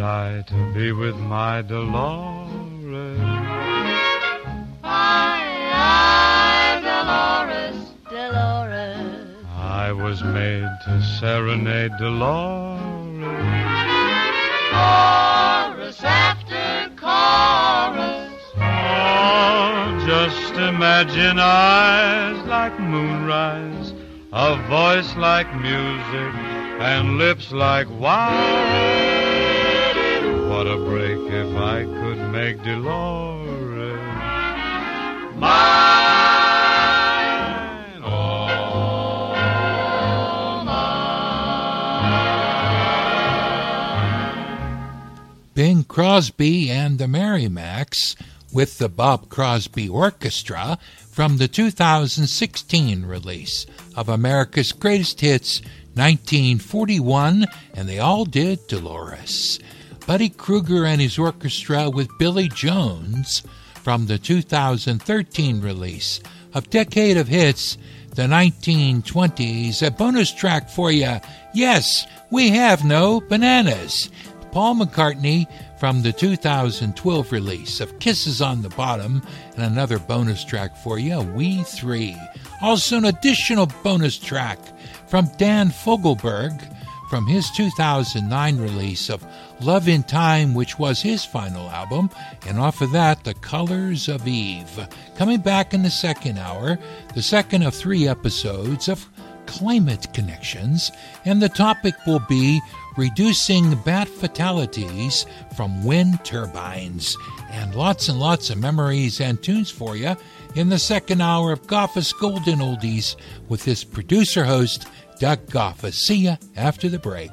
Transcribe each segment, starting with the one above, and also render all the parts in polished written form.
I to be with my Dolores? I, Dolores, Dolores. I was made to serenade Dolores. Chorus after chorus. Oh, just imagine eyes like moonrise, a voice like music, and lips like wine. What a break if I could make Dolores mine, all mine. Bing Crosby and the Merrimacs with the Bob Crosby Orchestra from the 2016 release of America's Greatest Hits 1941, and they all did Dolores. Buddy Kruger and his orchestra with Billy Jones from the 2013 release of Decade of Hits, the 1920s. A bonus track for you. Yes, we have no bananas. Paul McCartney from the 2012 release of Kisses on the Bottom, and another bonus track for you, We Three. Also an additional bonus track from Dan Fogelberg from his 2009 release of Love in Time, which was his final album, and off of that, The Colors of Eve. Coming back in the second hour, the second of 3 episodes of Climate Connections, and the topic will be reducing bat fatalities from wind turbines, and lots of memories and tunes for you in the second hour of Goffa's Golden Oldies with his producer-host, Doug Goffa. See ya after the break.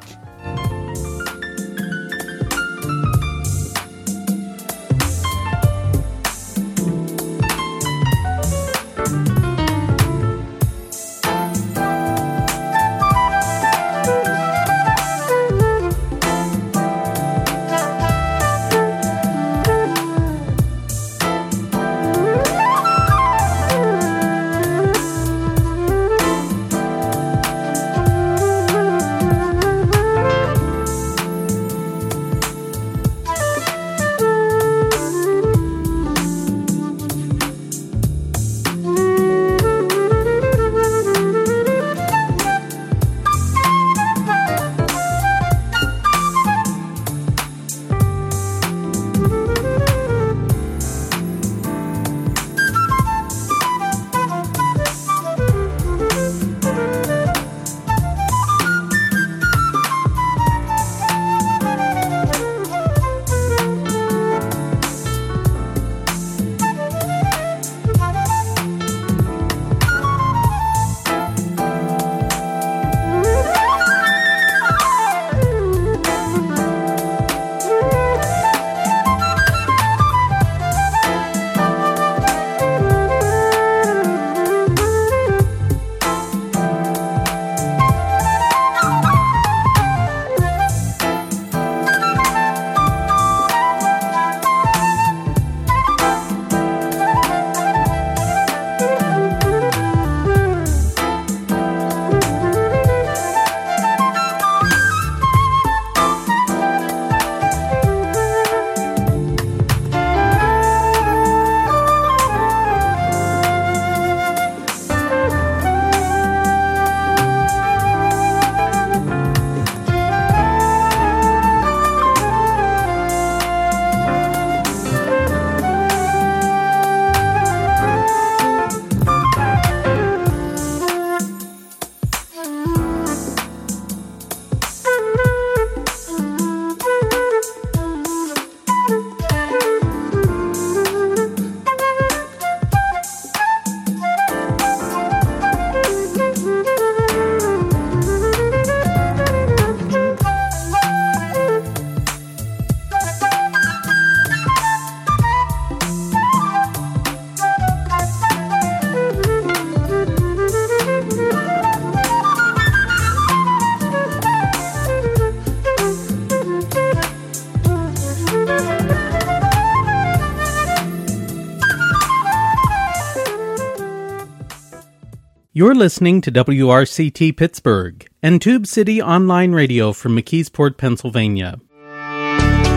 You're listening to WRCT Pittsburgh and Tube City Online Radio from McKeesport, Pennsylvania.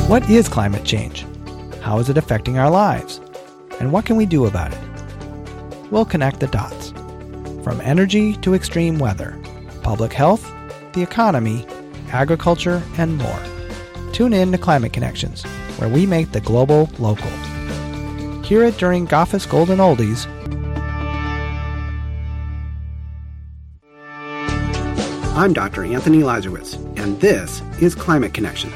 What is climate change? How is it affecting our lives? And what can we do about it? We'll connect the dots. From energy to extreme weather, public health, the economy, agriculture, and more. Tune in to Climate Connections, where we make the global local. Hear it during Goffice Golden Oldies. I'm Dr. Anthony Lazarowitz, and this is Climate Connections.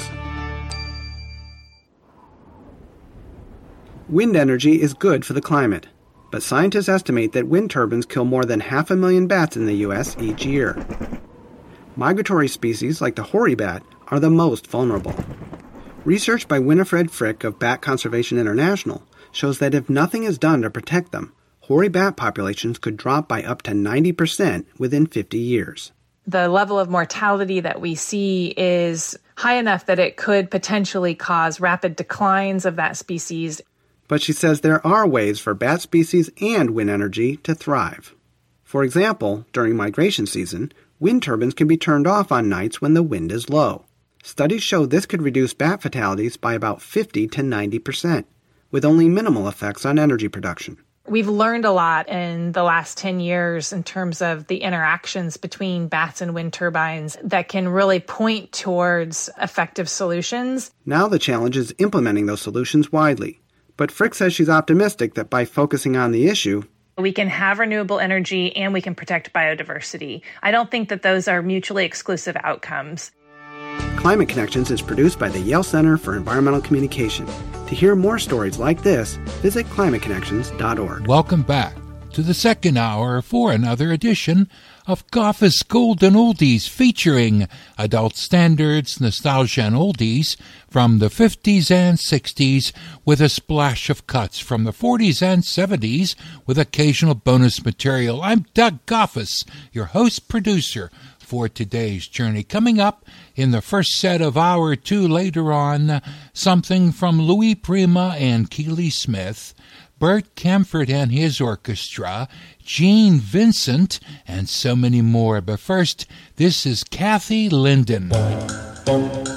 Wind energy is good for the climate, but scientists estimate that wind turbines kill more than 500,000 bats in the U.S. each year. Migratory species like the hoary bat are the most vulnerable. Research by Winifred Frick of Bat Conservation International shows that if nothing is done to protect them, hoary bat populations could drop by up to 90% within 50 years. The level of mortality that we see is high enough that it could potentially cause rapid declines of that species. But she says there are ways for bat species and wind energy to thrive. For example, during migration season, wind turbines can be turned off on nights when the wind is low. Studies show this could reduce bat fatalities by about 50 to 90%, with only minimal effects on energy production. We've learned a lot in the last 10 years in terms of the interactions between bats and wind turbines that can really point towards effective solutions. Now the challenge is implementing those solutions widely. But Frick says she's optimistic that by focusing on the issue, we can have renewable energy and we can protect biodiversity. I don't think that those are mutually exclusive outcomes. Climate Connections is produced by the Yale Center for Environmental Communication. To hear more stories like this, visit climateconnections.org. Welcome back to the second hour for another edition of Goffice Golden Oldies, featuring adult standards, nostalgia, and oldies from the 50s and 60s with a splash of cuts from the 40s and 70s with occasional bonus material. I'm Doug Goffice, your host-producer for today's journey. Coming up in the first set of Hour 2 later on, something from Louis Prima and Keely Smith, Bert Camford and his orchestra, Gene Vincent, and so many more. But first, this is Kathy Linden. For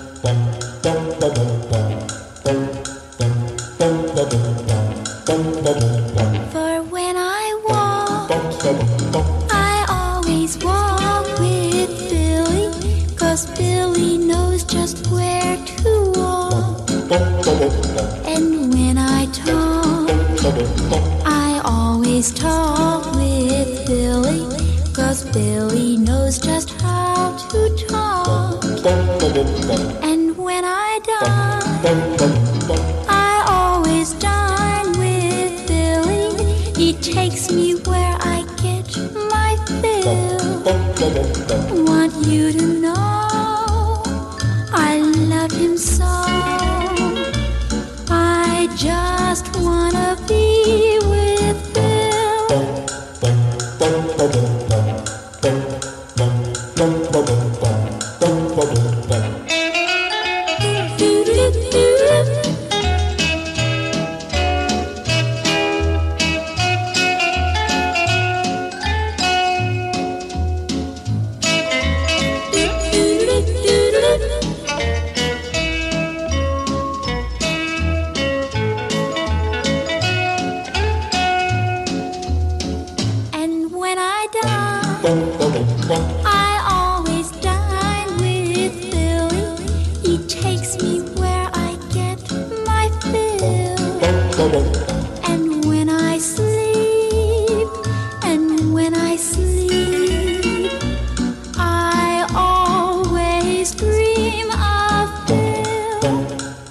when I walk, I always walk with Billy, 'cause Billy knows just where to walk. And when I talk, I always talk with Billy, 'cause Billy knows just how to talk. And when I dine, I always dine with Billy. He takes me where I get my fill. Want you to know I love him so. I just wanna be with Bill. I always dine with Billy. He takes me where I get my fill. And when I sleep, I always dream of Bill.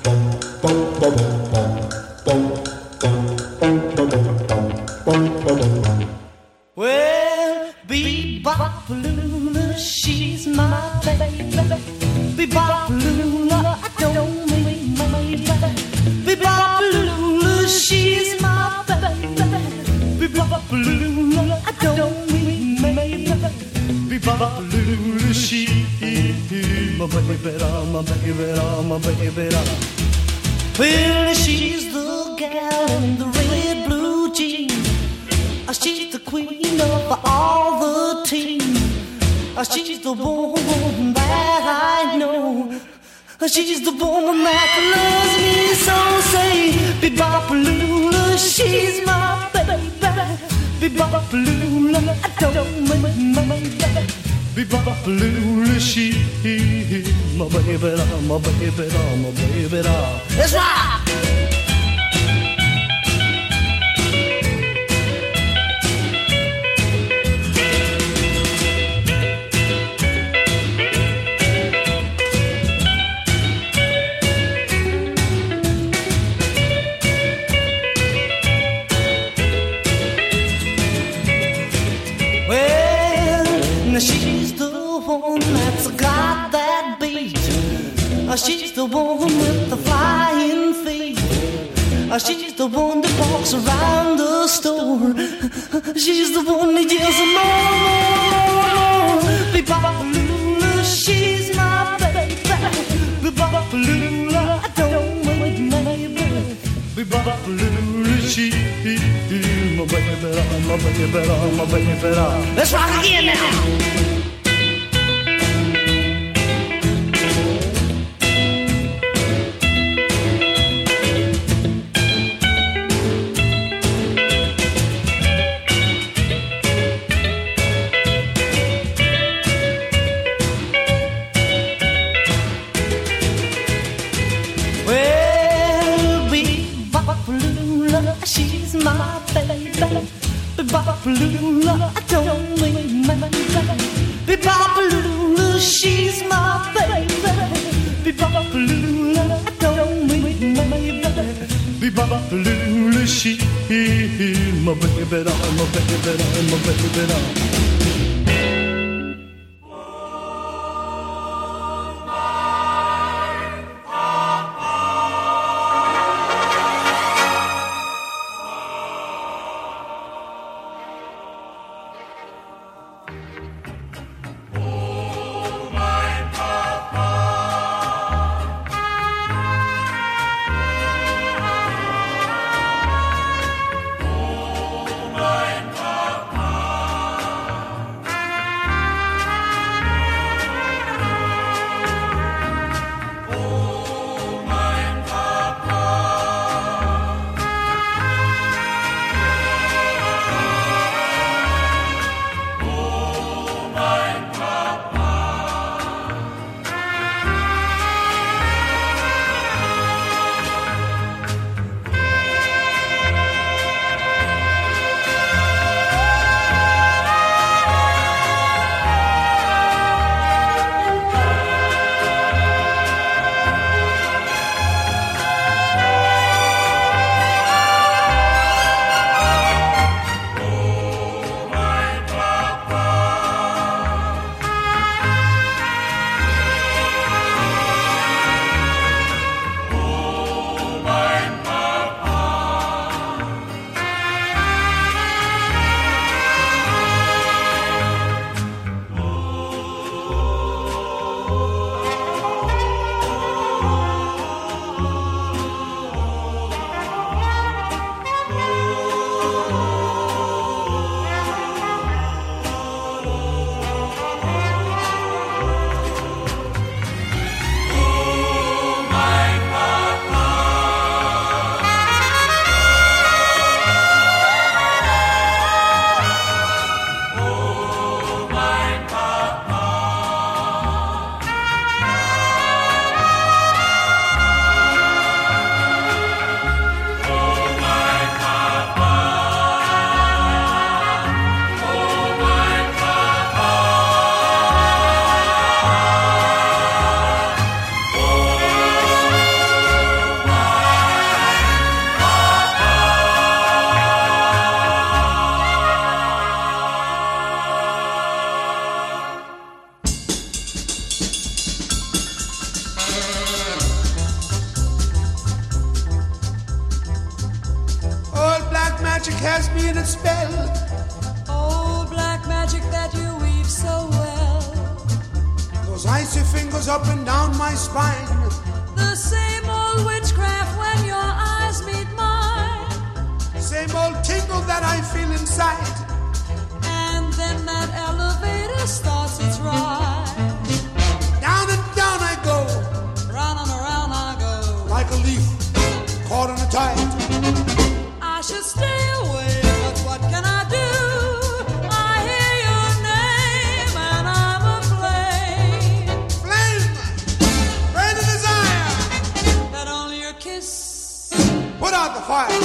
Well, Bebop-a-lula, she's my baby. Bebop-a-lula, I don't mean my baby. Bebop-a-lula, she's my baby. Bebop-a-lula, I don't mean my baby. Bebop-a-lula, she's my baby. Well, she's the gal in the red blue jeans. She's the queen of all the team. She's the one that I know. She's the woman that loves me so. Say, Bebopalula, she's my baby. Bebopalula, I don't make my baby. Bebopalula, she's my baby, my baby, my baby. That's right. She's the one that's got that beat. She's the one with the flying feet. She's the one that walks around the store. She's the one that yells more, more, more. Bebopalula, she's my baby. Bebopalula, I don't make my baby. Bebopalula, she's my baby, my baby, my baby. Let's rock again now. She's my baby. Bebopalula, I don't mean my baby. Bebopalula, she's my baby. Bebopalula, I don't mean my baby. Bebopalula, she's my baby, my baby, my baby. Has me in its spell. Oh, black magic that you weave so well. Those icy fingers up and down my spine. The same old witchcraft when your eyes meet mine. Same old tingle that I feel inside. And then that elevator starts its ride. Down and down I go. Round tight. I should stay away, but what can I do? I hear your name and I'm aflame. Flame, burning desire. That only your kiss Put out the fire.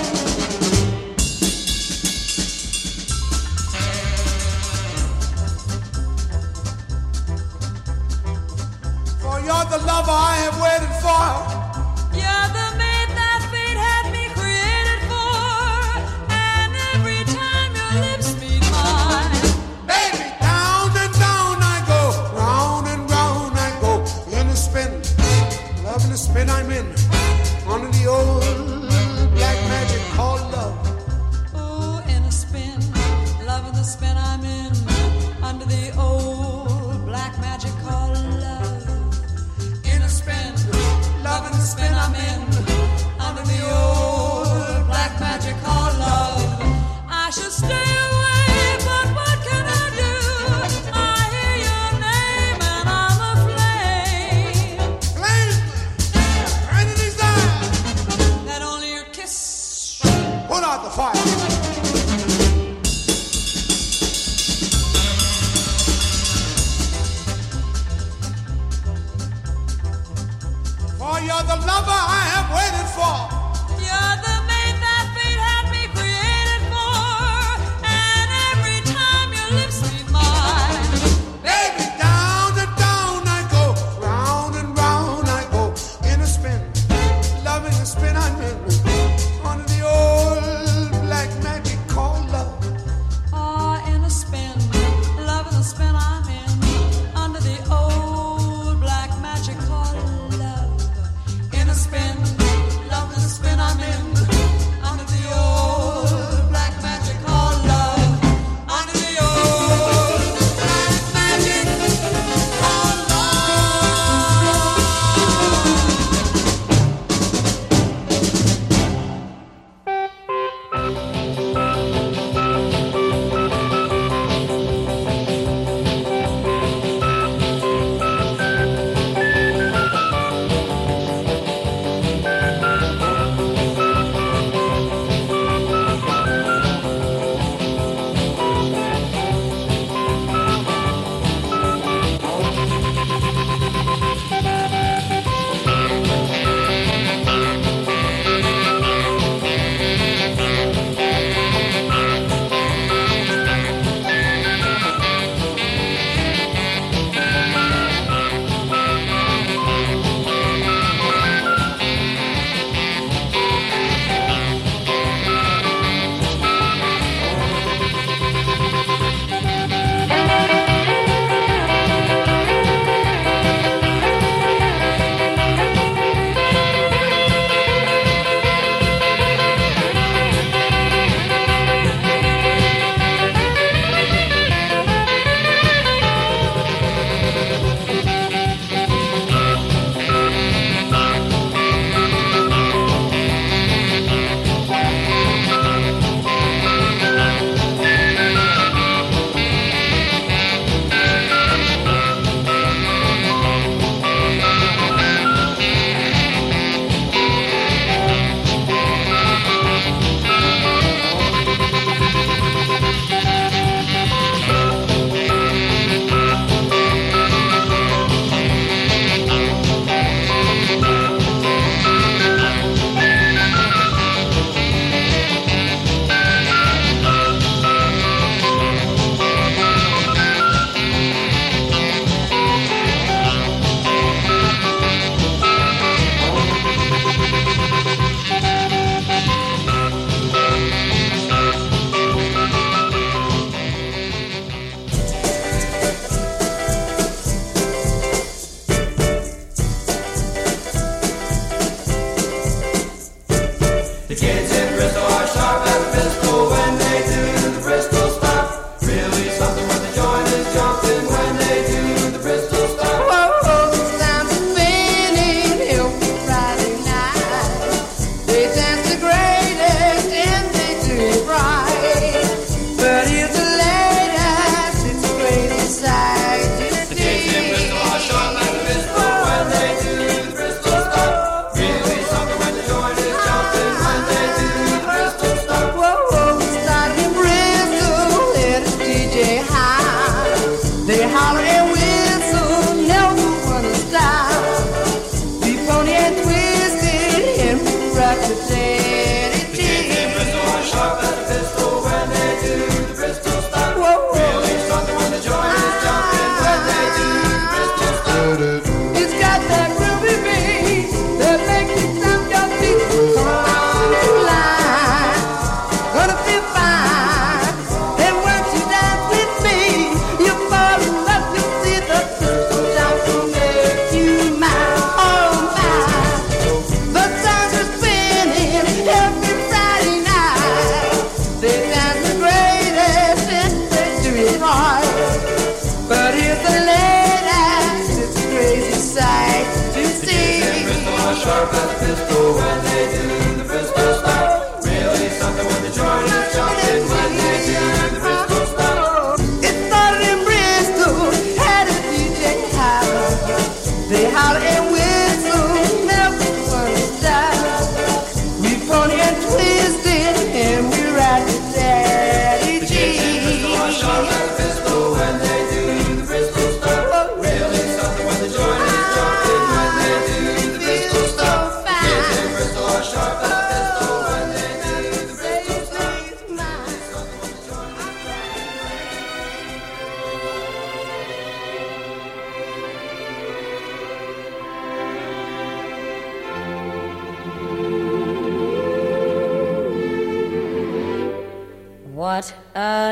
For you're the lover I have waited for. You're the mate that fate had me created for. And every time your lips meet mine, Baby, down and down I go, round and round I go. In the spin, love in the spin I'm in. Under the old black magic called love. oh, in a spin, love in the spin I'm in. Under the old black magic called love. In a spin, love in the spin I'm in. Under the old black magic called love. I should stay away, but what can I do? I hear your name and I'm aflame. Flame, burning desire. That only your kiss Put out the fire. For you're the lover I have waited for. You're the mate that fate had me created for. And every time your lips meet mine, Baby, down and down I go, round and round I go. In a spin, love in the spin I'm in. Under the old black magic called love. in a spin, love in the spin I'm in. Under the old black magic called love. In a spin, love in the spin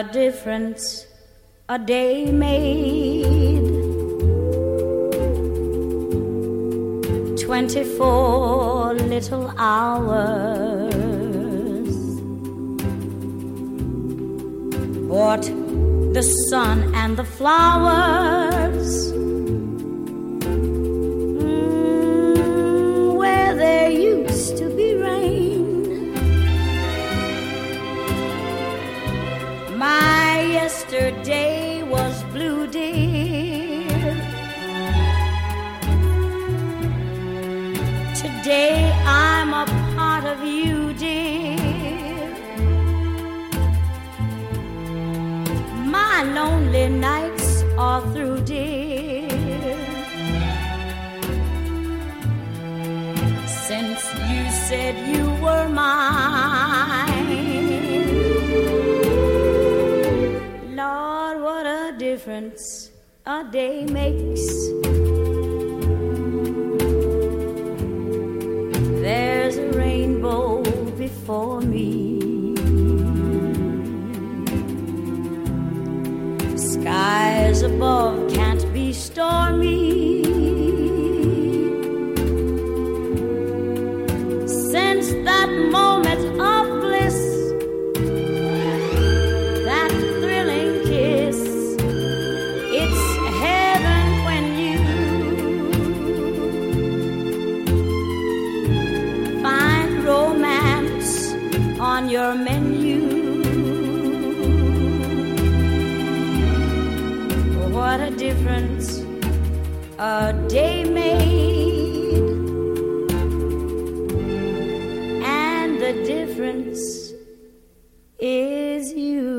a difference a day made. 24 little hours bought the sun and the flowers where there used to be rain. My yesterday was blue, dear. Today I'm a part of you, dear. My lonely nights are through, dear. Since you said you were mine, Lord, what a difference a day makes. There's a rainbow before me. Skies above can't be stormy. Since that moment of bliss, that thrilling kiss, it's heaven when you find romance on your menu. What a difference a day made, and the difference is you.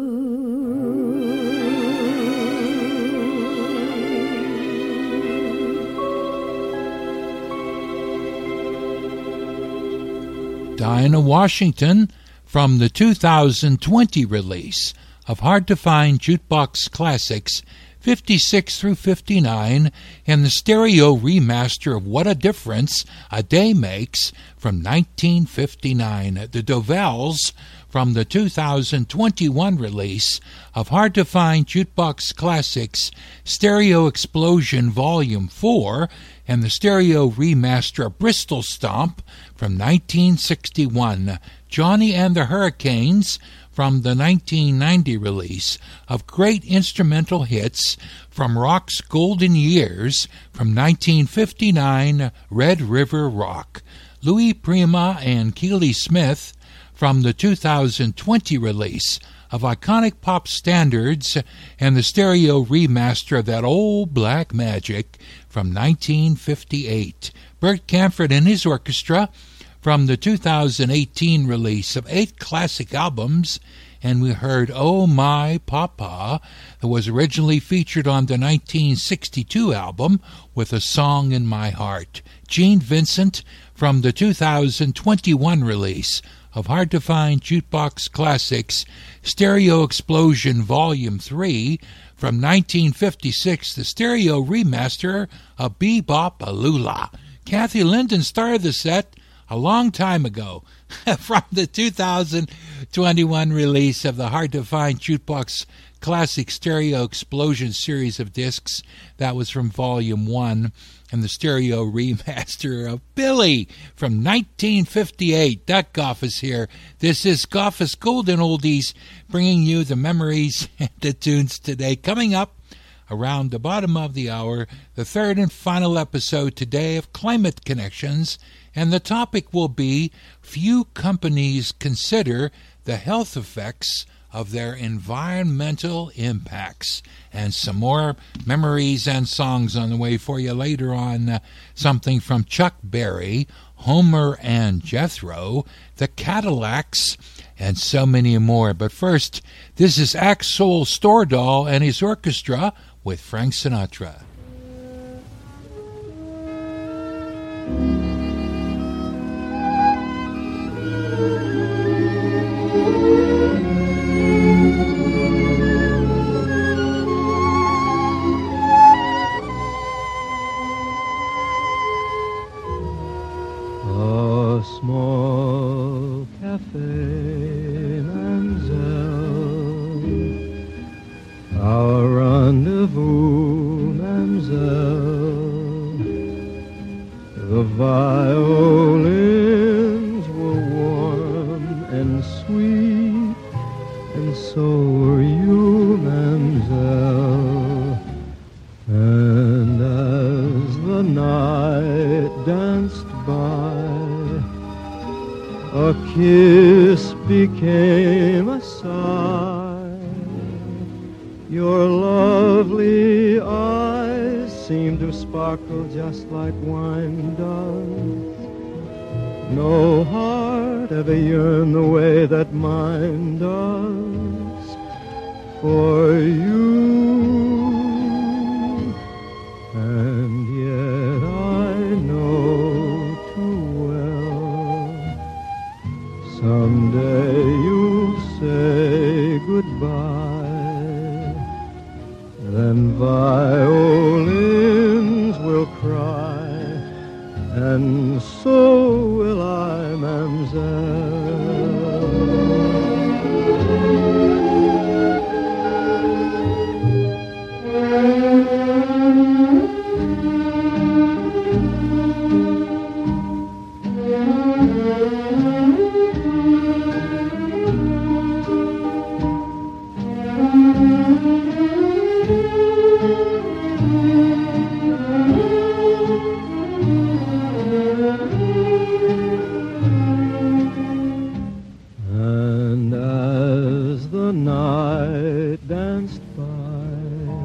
Dinah Washington from the 2020 release of Hard to Find Jukebox Classics 56 through 59 and the stereo remaster of What a Difference a Day Makes from 1959. The Dovells from the 2021 release of Hard to Find Jukebox Classics Stereo Explosion Volume 4 and the stereo remaster of Bristol Stomp from 1961. Johnny and the Hurricanes from the 1990 release of Great Instrumental Hits from Rock's Golden Years from 1959, Red River Rock. Louis Prima and Keely Smith from the 2020 release of Iconic Pop Standards and the stereo remaster of That Old Black Magic from 1958. Bert Camford and his orchestra from the 2018 release of 8 classic albums, and we heard Oh My Papa, that was originally featured on the 1962 album with A Song in My Heart. Gene Vincent from the 2021 release of Hard to Find Jukebox Classics Stereo Explosion Volume 3 from 1956, the stereo remaster of Bebop-A-Lula. Kathy Linden started the set a long time ago from the 2021 release of the Hard to Find Jukebox Classic Stereo Explosion series of discs. That was from Volume 1, and the stereo remaster of Billy from 1958. Duck Goff is here. This is Goff's Golden Oldies, bringing you the memories and the tunes today. Coming up around the bottom of the hour, the third and final episode today of Climate Connections, and the topic will be few companies consider the health effects of their environmental impacts. And some more memories and songs on the way for you later on. Something from Chuck Berry, Homer and Jethro, the Cadillacs, and so many more. But first, this is Axel Stordahl and his orchestra with Frank Sinatra. A small cafe, Mademoiselle, The violins were warm and sweet, and so were you, Mademoiselle. And as the night danced by, a kiss became a sigh. Your lovely eyes seemed to sparkle just like wine does. No heart ever yearned the way that mine does for you. And yet I know too well, someday you'll say goodbye, then violins will cry, and so will I, Mademoiselle. And as the night danced by,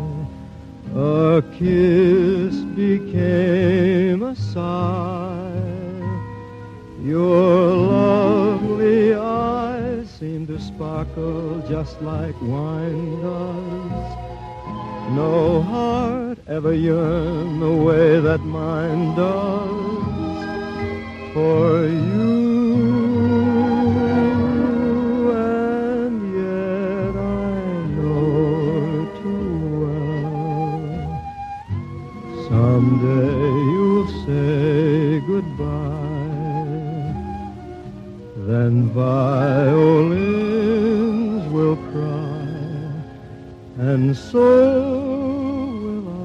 a kiss became a sigh. Your lovely eyes seemed to sparkle just like wine does. No heart ever yearned the way that mine does for you. Someday you'll say goodbye, then violins will cry, and so will I,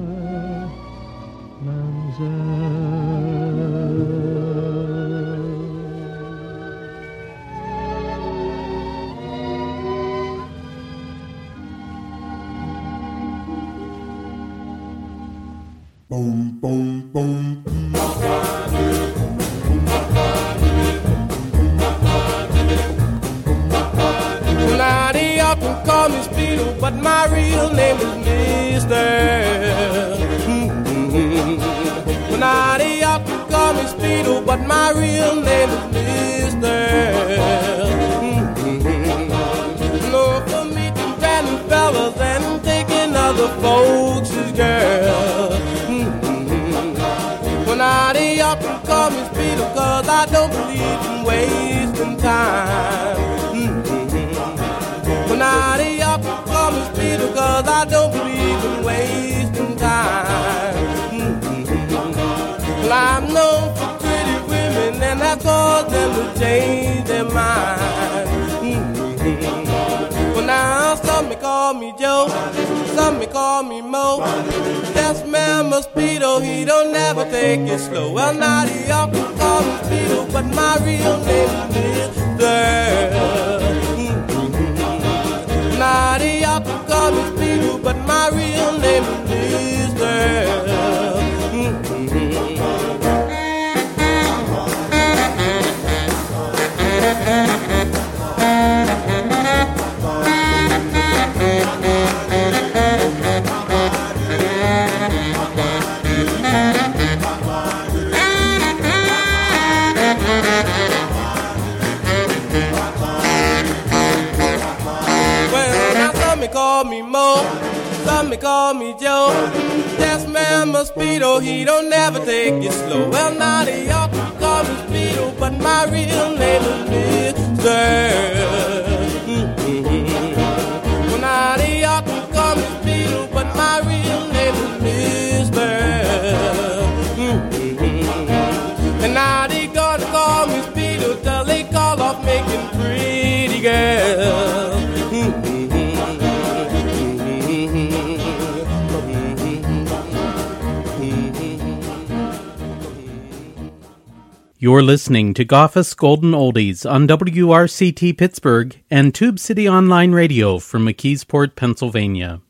Boom, boom, boom. Now they often call me Speedo, but my real name is Mister. Now they often call me Speedo, but my real name is Mister. No, for meeting random fellas and taking other folks' girls. Now they often call me Speedo, cause I don't believe in wasting time. Now they often call me Speedo, cause I don't believe in wasting time. Well, I'm known for pretty women, and that caused them to change their mind. Well, now some may call me Joe, some may call me Mo. Yes, man, my Speedo, he don't never take it slow. Well, now they often call me Speedo, but my real name is Mister. Now they often call me Speedo, but my real name is Mister. Call me Mo, some may call me Joe. Yes, man, my Speedo, he don't never take it slow. Well, now they often call me Speedo, but my real name is Mister. Well, now they often call me Speedo, but my real name is Mister. And now they gonna call me Speedo till they call off making pretty girls. You're listening to Goffa's Golden Oldies on WRCT Pittsburgh and Tube City Online Radio from McKeesport, Pennsylvania.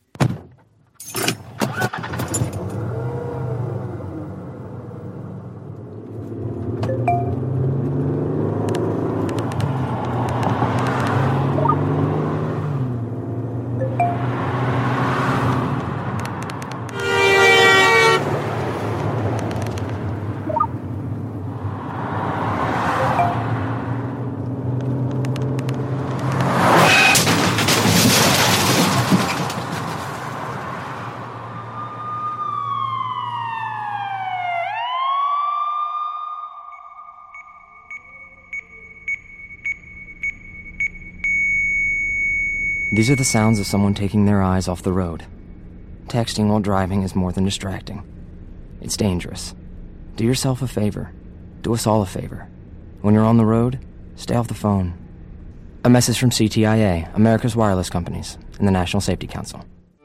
These are the sounds of someone taking their eyes off the road. Texting while driving is more than distracting. It's dangerous. Do yourself a favor. Do us all a favor. When you're on the road, stay off the phone. A message from CTIA, America's Wireless Companies, and the National Safety Council.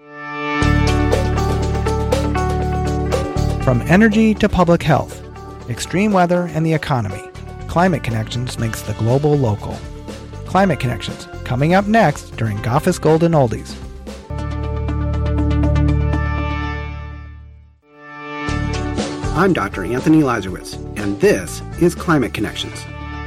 From energy to public health, extreme weather and the economy, Climate Connections makes the global local. Climate Connections, coming up next during Goffa's Golden Oldies. I'm Dr. Anthony Lazarowitz, and this is Climate Connections.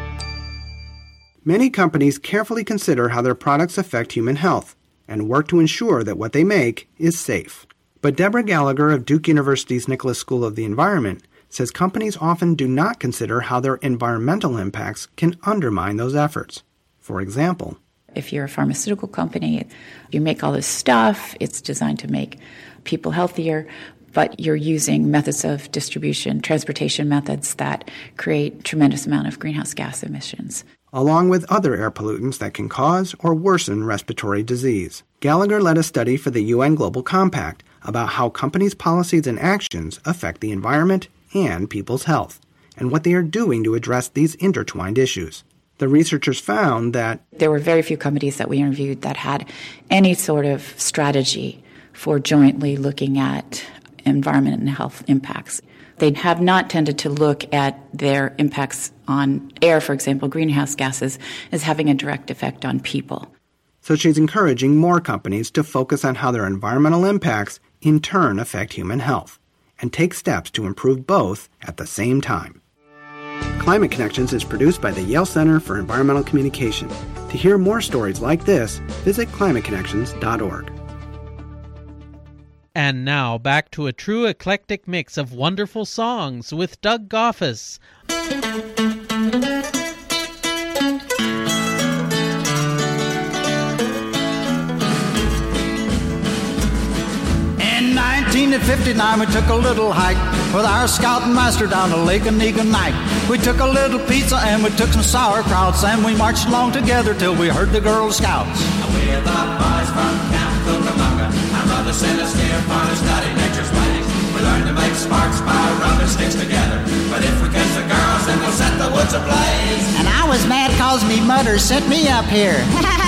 Many companies carefully consider how their products affect human health and work to ensure that what they make is safe. But Deborah Gallagher of Duke University's Nicholas School of the Environment says companies often do not consider how their environmental impacts can undermine those efforts. For example, if you're a pharmaceutical company, you make all this stuff, it's designed to make people healthier, but you're using methods of distribution, transportation methods that create tremendous amount of greenhouse gas emissions. Along with other air pollutants that can cause or worsen respiratory disease. Gallagher led a study for the UN Global Compact about how companies' policies and actions affect the environment and people's health, and what they are doing to address these intertwined issues. The researchers found that there were very few companies that we interviewed that had any sort of strategy for jointly looking at environment and health impacts. They have not tended to look at their impacts on air, for example, greenhouse gases, as having a direct effect on people. So she's encouraging more companies to focus on how their environmental impacts in turn affect human health, and take steps to improve both at the same time. Climate Connections is produced by the Yale Center for Environmental Communication. To hear more stories like this, visit climateconnections.org. And now, back to a true eclectic mix of wonderful songs with Doug Goffas. In 1959, we took a little hike with our scout and master down to Lake Onigonite. We took a little pizza and we took some sauerkrauts, and we marched along together till we heard the Girl Scouts. We're the boys from Camp Cucamonga. Our mother sent us here for to study nature's ways. We learned to make sparks by rubbing sticks together. But if we catch the girls, then we'll set the woods ablaze. And I was mad cause me mother sent me up here.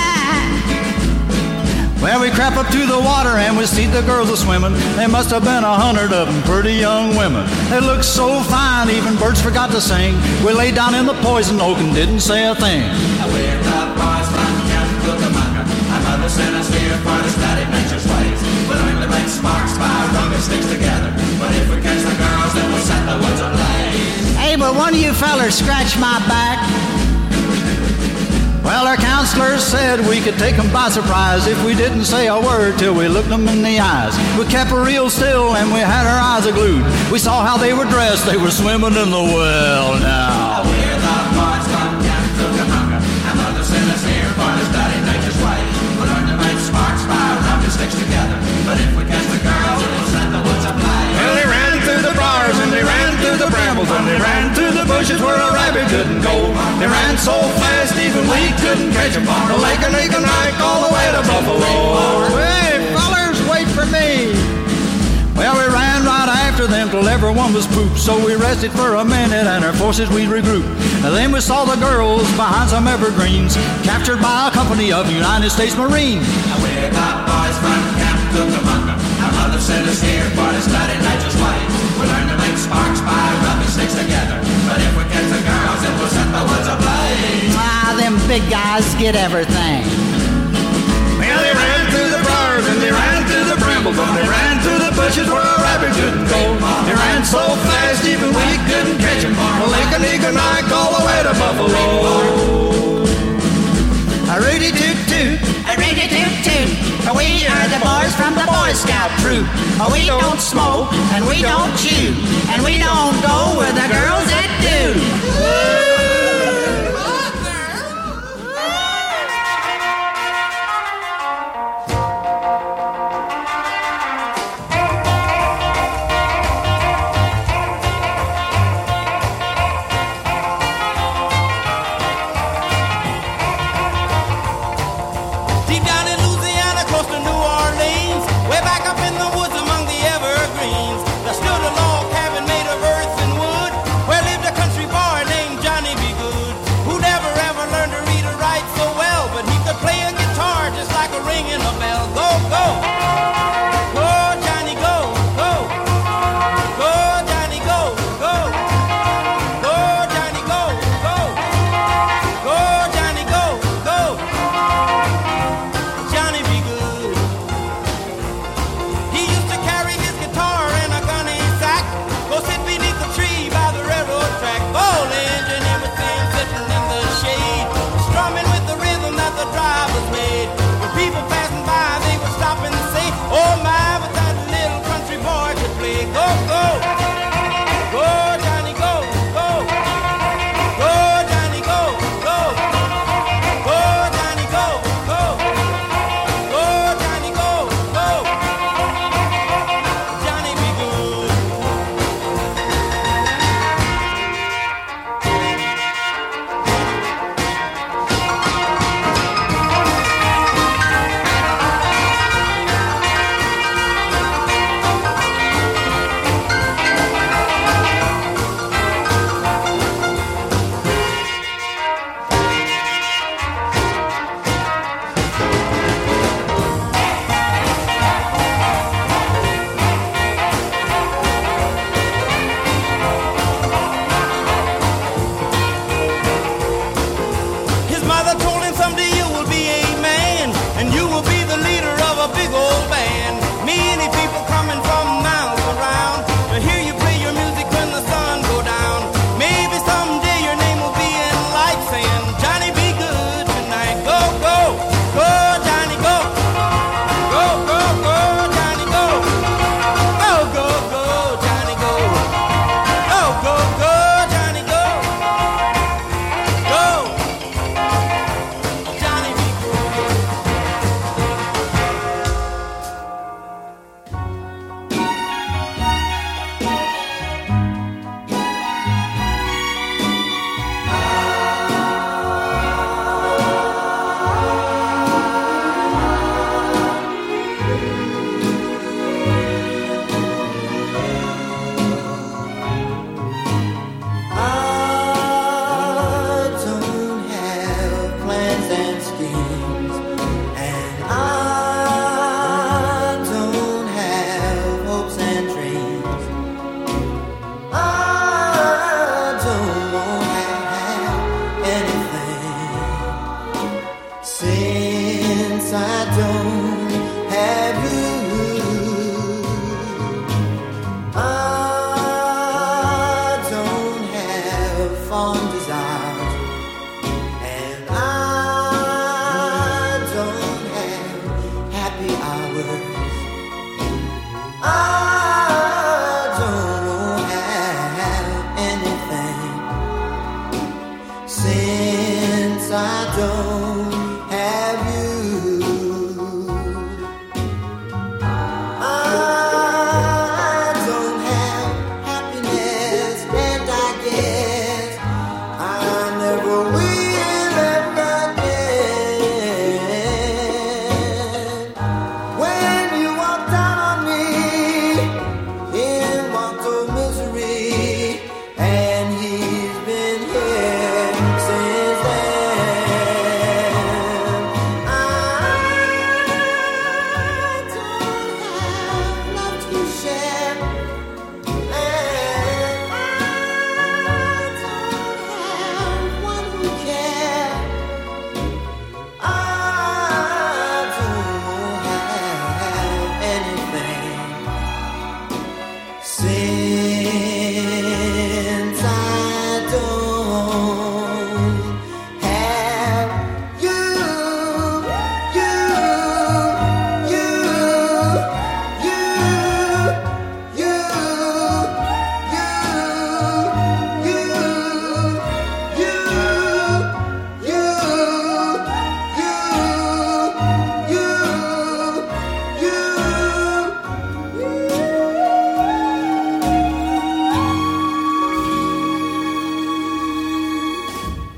Well, we crept up to the water and we see the girls a-swimming. There must have been 100 of them, pretty young women. They looked so fine, even birds forgot to sing. We lay down in the poison oak and didn't say a thing. We're the boys from Camp Cucamonga. Our mother sent us here for to study nature's ways. We learned to make sparks by rubbing sticks together. But if we catch the girls, then we'll set the woods ablaze. Hey, but one of you fellers scratched my back. Well, our counselors said we could take them by surprise if we didn't say a word till we looked them in the eyes. We kept real still and we had our eyes glued. We saw how they were dressed, they were swimming in the well now. We're the boys from Camp Cucamonga. Our mother sent us here for to study nature's ways. We learned to make sparks by rubbing sticks together. But if we catch the girls, we'll set the woods ablaze. Well, they ran through the briars and they ran through the brambles and they ran through the bushes where a rabbit couldn't go. They ran so fast even we couldn't catch them. On the Lake Onigonite all the way to Buffalo. Hey, fellers, wait for me. Well, we ran right after them till everyone was pooped. So we rested for a minute and our forces we regrouped. And then we saw the girls behind some evergreens, captured by a company of United States Marines. We're the boys from Camp Cucamonga. Our mother sent us here for to study nature's ways. We learned to make sparks by rubbing sticks together. But if we catch the girls, guys get everything. Well, they ran through the briars and they ran through the brambles and they ran through the bushes where a rabbit couldn't go. They ran so fast even we couldn't catch them. From Lincoln, Eagle-Nike all the way to Buffalo. A Rudy toot toot, a Rudy toot toot. We are the boys from the Boy Scout troop. We don't smoke and we don't chew and we don't go where the girls that do. And he's been here since then.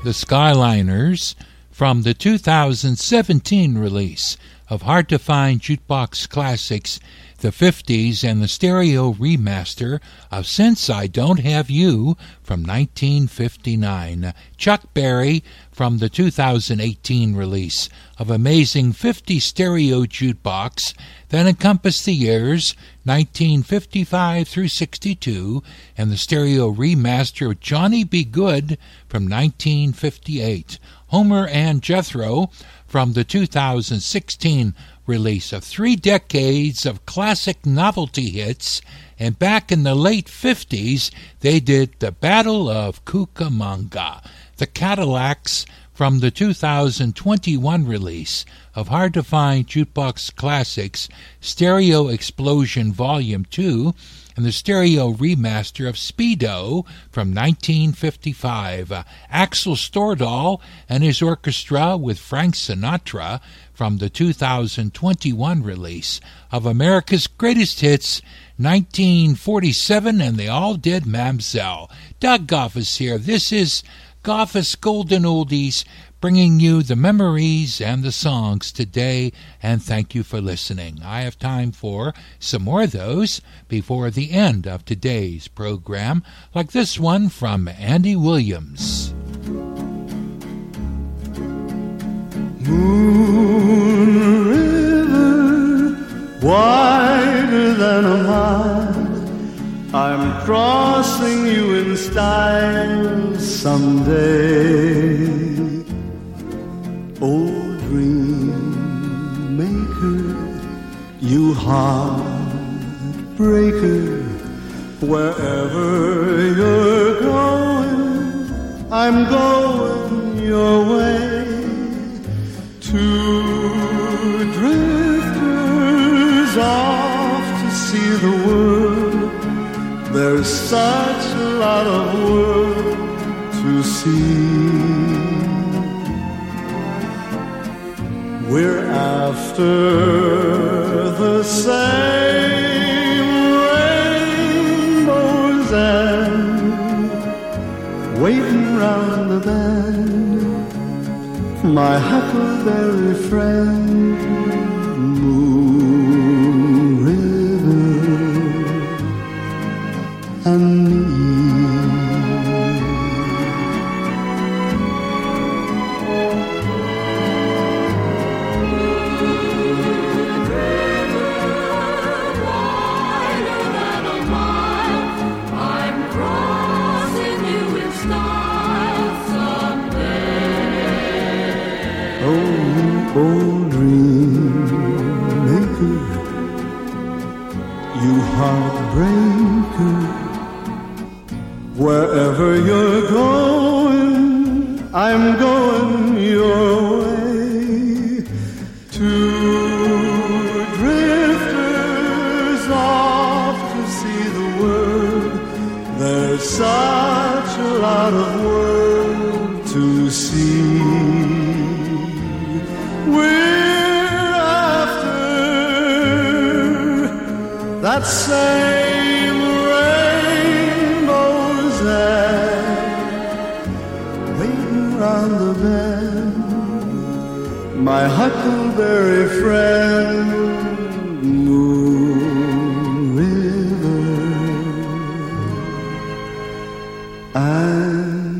the Skyliners from the 2017 release of hard-to-find jukebox classics, the 50s, and the stereo remaster of Since I Don't Have You from 1959. Chuck Berry from the 2018 release of Amazing 50 stereo jukebox that encompassed the years 1955 through 62, and the stereo remaster of Johnny B. Good from 1958. Homer and Jethro from the 2016 release of 3 decades of classic novelty hits, and back in the late 50s they did the Battle of Cucamonga. The Cadillacs from the 2021 release of hard-to-find jukebox classics, Stereo Explosion Volume 2, and the stereo remaster of Speedo from 1955. Axel Stordahl and his orchestra with Frank Sinatra from the 2021 release of America's Greatest Hits 1947, and they all did Mamselle. Doug Goffis here. This is Goffis Golden Oldies, bringing you the memories and the songs today, and thank you for listening. I have time for some more of those before the end of today's program, like this one from Andy Williams. Moon River, wider than a mile, I'm crossing you in style someday. Oh, dream maker, you heartbreaker, wherever you're going, I'm going your way. Two drifters off to see the world, there's such a lot of world to see. We're after the same rainbows and waiting round the bend, my huckleberry friend, Moon River and me. Oh, dream maker, you heartbreaker, wherever you're going, I'm going your way. Two drifters off to see the world, there's such a lot of world to see. We're after that same rainbow's end, waiting round the bend, my huckleberry friend, Moon River and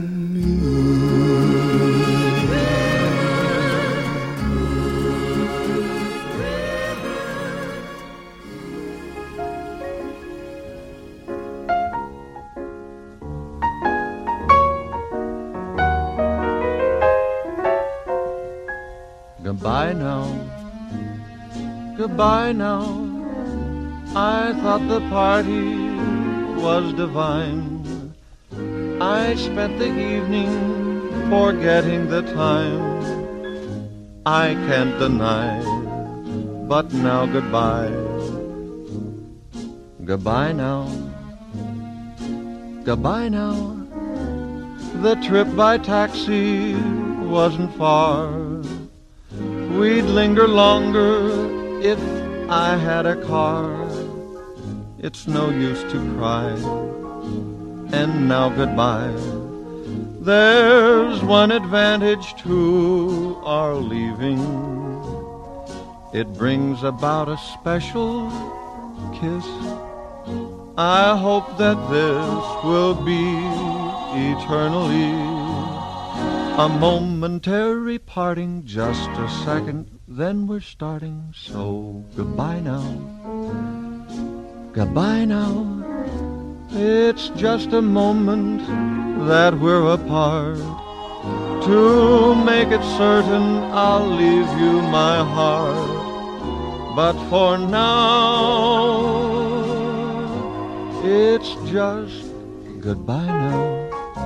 Goodbye now, goodbye now, I thought the party was divine. I spent the evening forgetting the time, I can't deny, but now goodbye. Goodbye now, goodbye now, the trip by taxi wasn't far. We'd linger longer if I had a car. It's no use to cry, and now goodbye. There's one advantage to our leaving. It brings about a special kiss. I hope that this will be eternally a momentary parting, just a second, then we're starting. So goodbye now, goodbye now. It's just a moment that we're apart. To make it certain, I'll leave you my heart. But for now, it's just goodbye now.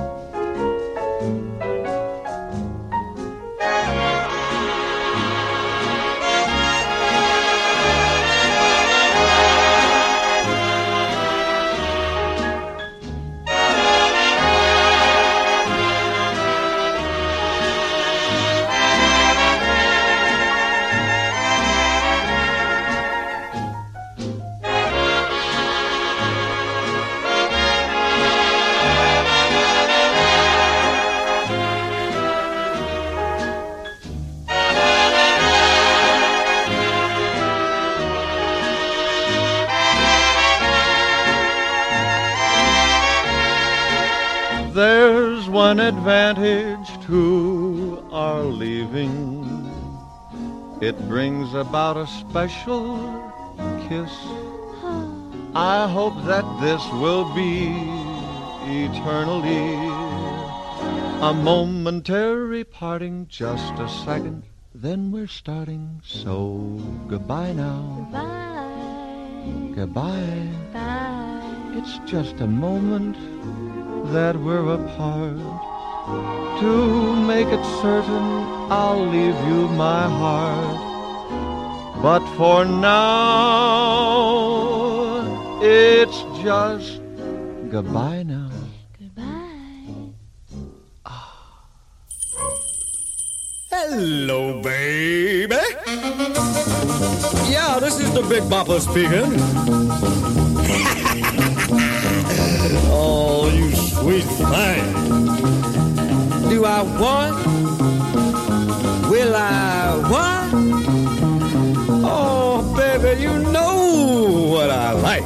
There's one advantage to our leaving. It brings about a special kiss. I hope that this will be eternally a momentary parting, just a second, then we're starting. So goodbye now. Goodbye. Goodbye. Bye. It's just a moment that we're apart. To make it certain, I'll leave you my heart. But for now, it's just goodbye now. Goodbye. Hello, baby. Yeah, this is the Big Bopper speaking. Oh, you sweet thing. Do I want? Will I what? Oh, baby, you know what I like.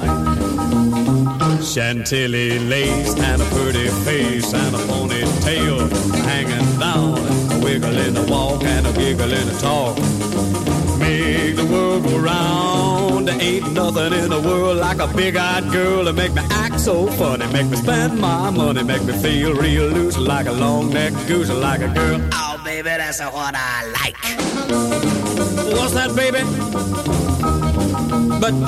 Chantilly lace and a pretty face and a ponytail hanging down, a wiggle in the walk and a giggle in the talk. Make the world go round. There ain't nothing in the world like a big-eyed girl to make me act so funny, make me spend my money, make me feel real loose like a long-necked goose, like a girl. Oh, baby, that's what I like. What's that, baby? But,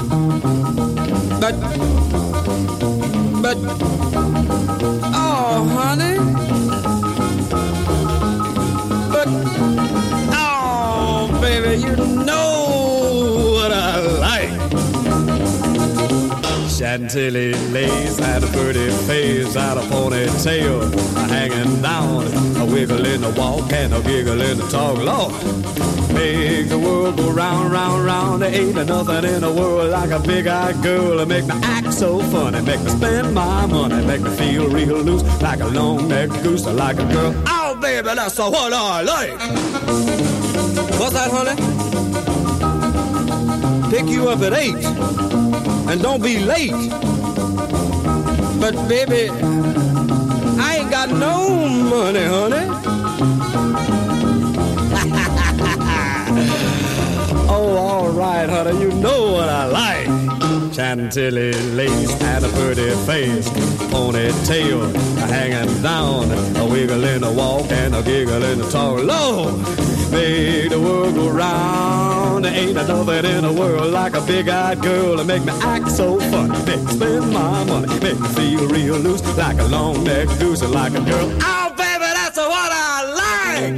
oh, honey. But, oh, baby, you know what I like. Chantilly lace and a pretty face and a ponytail hanging down, a wiggle in the walk and a giggle in the talk. Lord, make the world go round, round, round. There ain't nothing in the world like a big-eyed girl to make me act so funny, make me spend my money, make me feel real loose like a long-necked goose, like a girl. Oh, baby, that's what I like. What's that, honey? Pick you up at 8 and don't be late. But, baby, I ain't got no money, honey. Oh, all right, honey, you know what I like. Chantilly lace and a pretty face, ponytail hanging down, a wiggle in the walk and a giggle in the talk. Lord, make the world go round. There ain't nothing in the world like a big-eyed girl to make me act so funny, make me spend my money, make me feel real loose like a long-necked goose, like a girl. Oh, baby, that's what I like.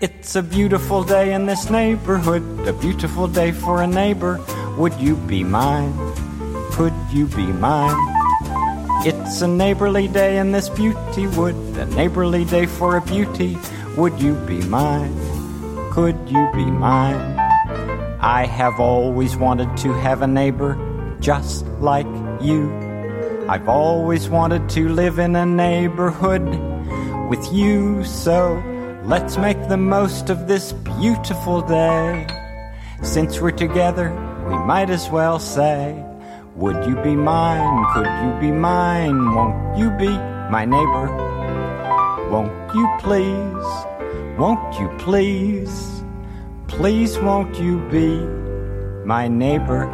It's a beautiful day in this neighborhood, a beautiful day for a neighbor. Would you be mine? Could you be mine? It's a neighborly day in this beauty wood, a neighborly day for a beauty. Would you be mine? Could you be mine? I have always wanted to have a neighbor just like you. I've always wanted to live in a neighborhood with you, so let's make the most of this beautiful day. Since we're together, we might as well say, would you be mine? Could you be mine? Won't you be my neighbor? Won't you please? Won't you please? Please won't you be my neighbor?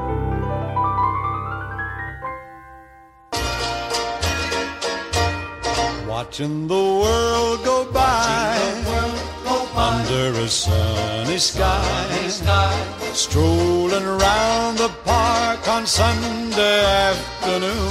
Watching the world go by, under a sunny sky, strolling around the park on Sunday afternoon.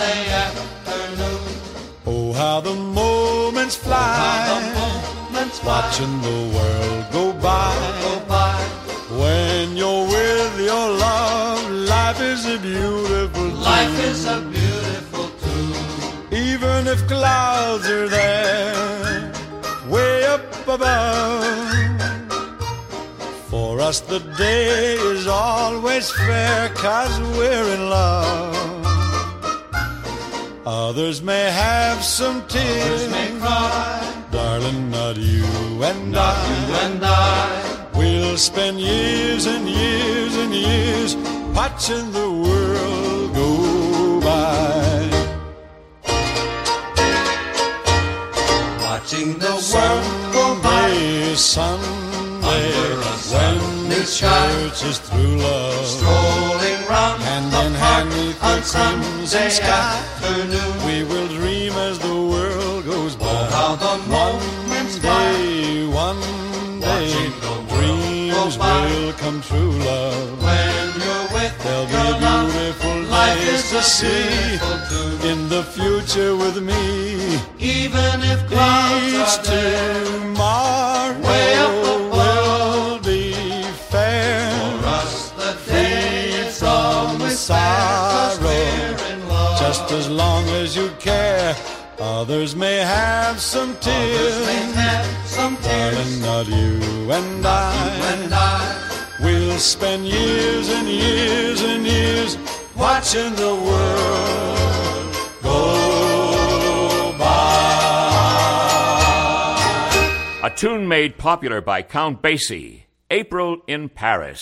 Oh, how the moments fly, watching the world go by. When you're with your love, life is a beautiful tune. Life is a beautiful tune. Even if clouds are there, way up above, for us the day is always fair, 'cause we're in love. Others may have some tears, others may cry, darling, not you and not I. you and I. We'll spend years and years and years watching the world go by. Watching the world go by. Someday, when the church is through love, strolling round hand in hand neath the crimson sky, afternoon, we will dream as the world goes by. Oh, how the moments one day, dreams will come true, love. When you're with there'll be your beautiful life days is to a see beautiful in the future with me. Even if clouds each are there, tomorrow way up will be fair. For us the day is always sorrow, we're in love. just as long as you care. Others may have some tears, darling, not you and I. We'll spend years and years and years watching the world go by. A tune made popular by Count Basie, April in Paris.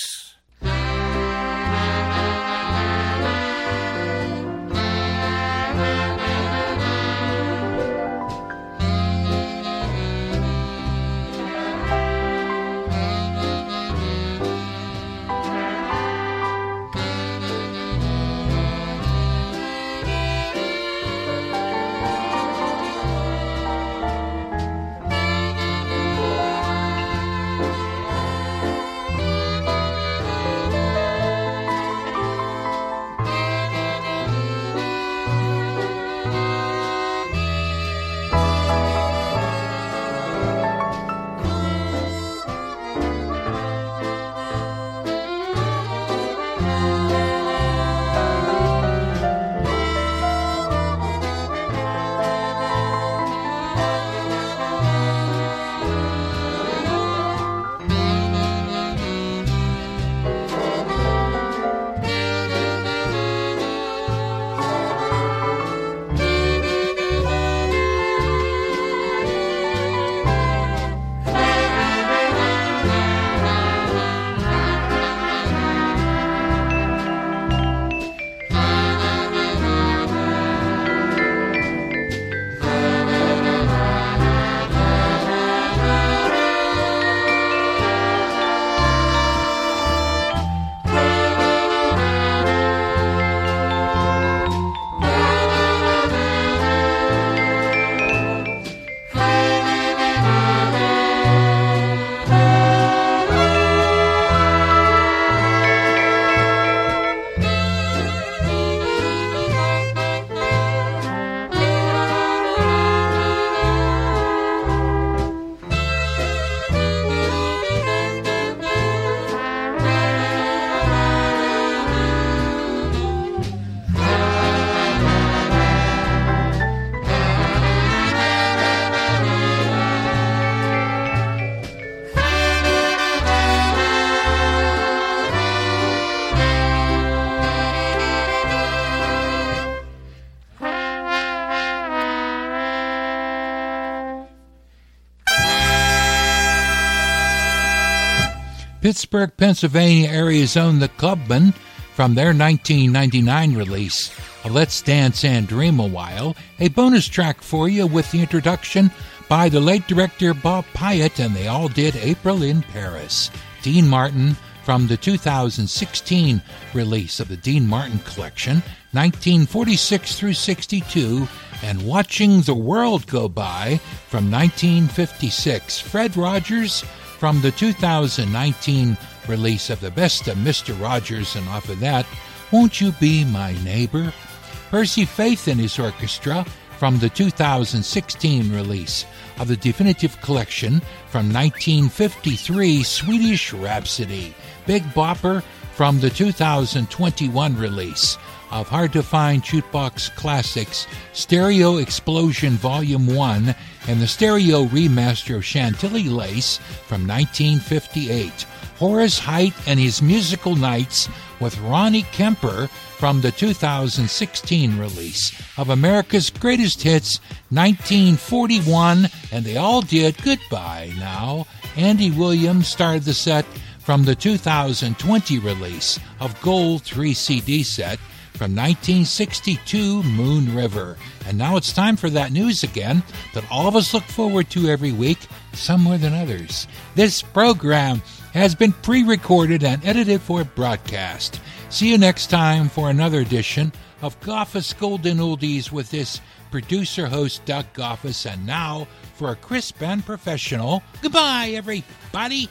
Pittsburgh, Pennsylvania area's own The Clubmen from their 1999 release, Let's Dance and Dream a While. A bonus track for you with the introduction by the late director Bob Pyatt, and they all did April in Paris. Dean Martin from the 2016 release of the Dean Martin Collection, 1946 through 62, and Watching the World Go By from 1956. Fred Rogers from the 2019 release of the Best of Mr. Rogers, and off of that, Won't You Be My Neighbor? Percy Faith and his orchestra from the 2016 release of the Definitive Collection from 1953, Swedish Rhapsody. Big Bopper from the 2021 release of hard-to-find jukebox classics, Stereo Explosion Volume 1, and the stereo remaster of Chantilly Lace from 1958. Horace Heidt and his Musical Nights with Ronnie Kemper from the 2016 release of America's Greatest Hits, 1941, and they all did Goodbye Now. Andy Williams started the set from the 2020 release of Gold 3 CD set from 1962, Moon River. And now it's time for that news again that all of us look forward to every week, some more than others. This program has been pre-recorded and edited for broadcast. See you next time for another edition of Goffus Golden Oldies with this producer-host Doug Goffus. And now for a crisp and professional goodbye, everybody.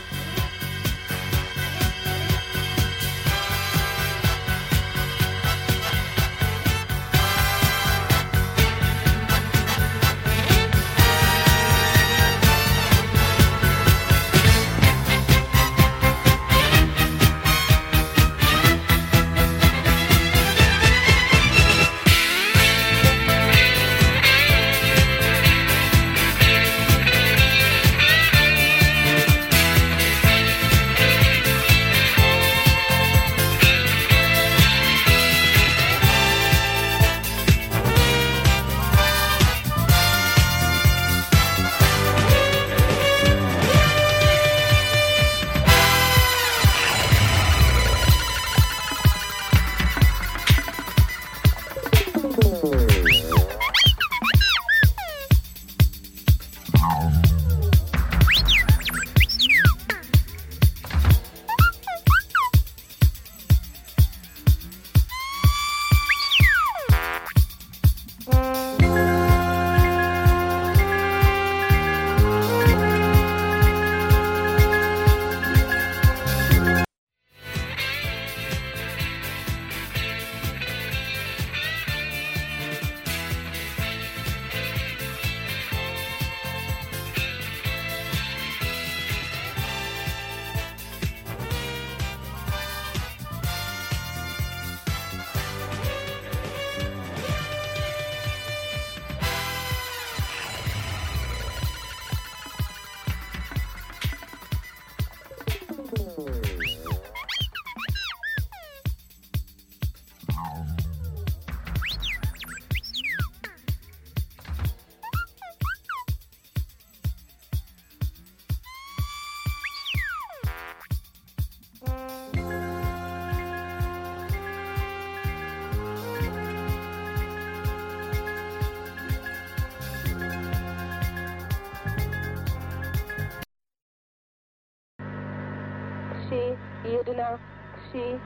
Yudina, she,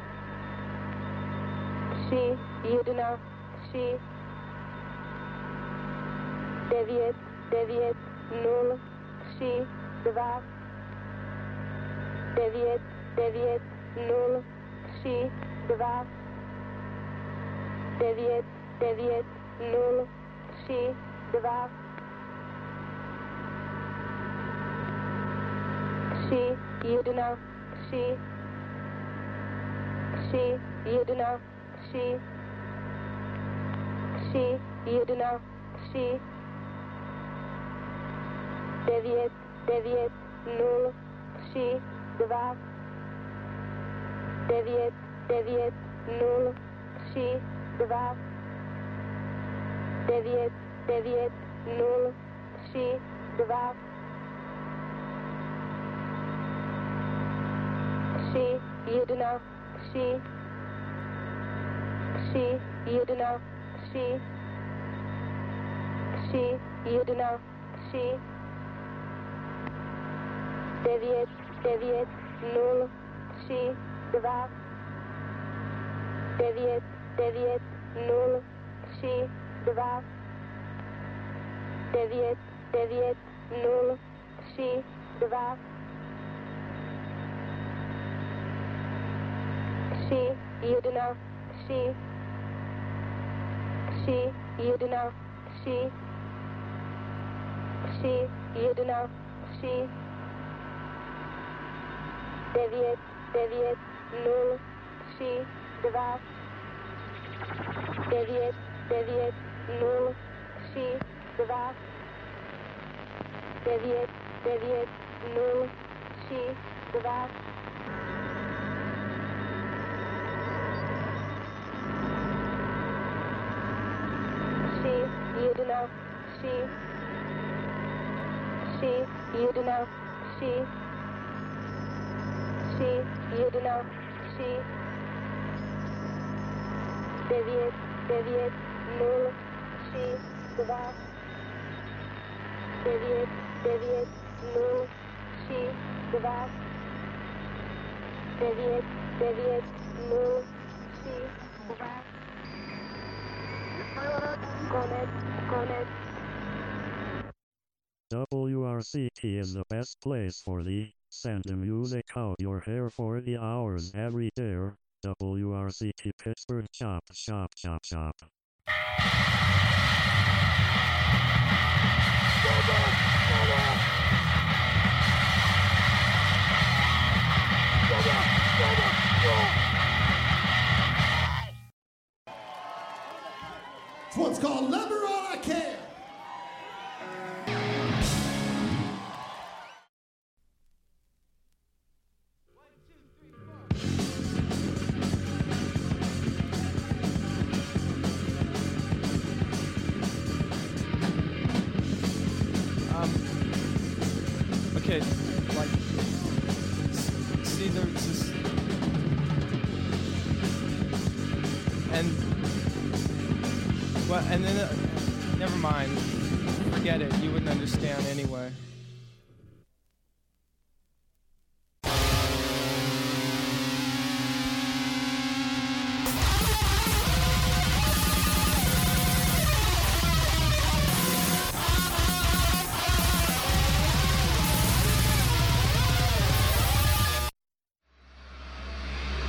Yudina, she, Deviet, Nul, she, Dva, Deviet, Nul, she, Dva, Deviet, Nul, she, Dva, she, Yudina, she, Yudina, she, Yudina, she, Deviet, Nul, she, Dva, Deviet, Nul, she, Dva, Deviet, Nul, she, Dva, you don't know, she, you don't know, she, you don't know, she, девять, ноль, she, два, девять, ноль, she, два, девять, ноль, she, два, she, you don't know, she, you don't know, she, you don't know, she, девять, ноль, she, два, девять, ноль, she, два, девять, ноль, she, два, you don't know, she, you don't know, she, you don't know, she, девять, ноль, she, два, девять, ноль, she, два, девять, ноль, she, два. Connect. WRCT is the best place for the send the music out your hair 40 hours every day. WRCT Pittsburgh Chop. It's what's called Number All I Can. Okay, like, see, there's this, and then, never mind, forget it, you wouldn't understand anyway.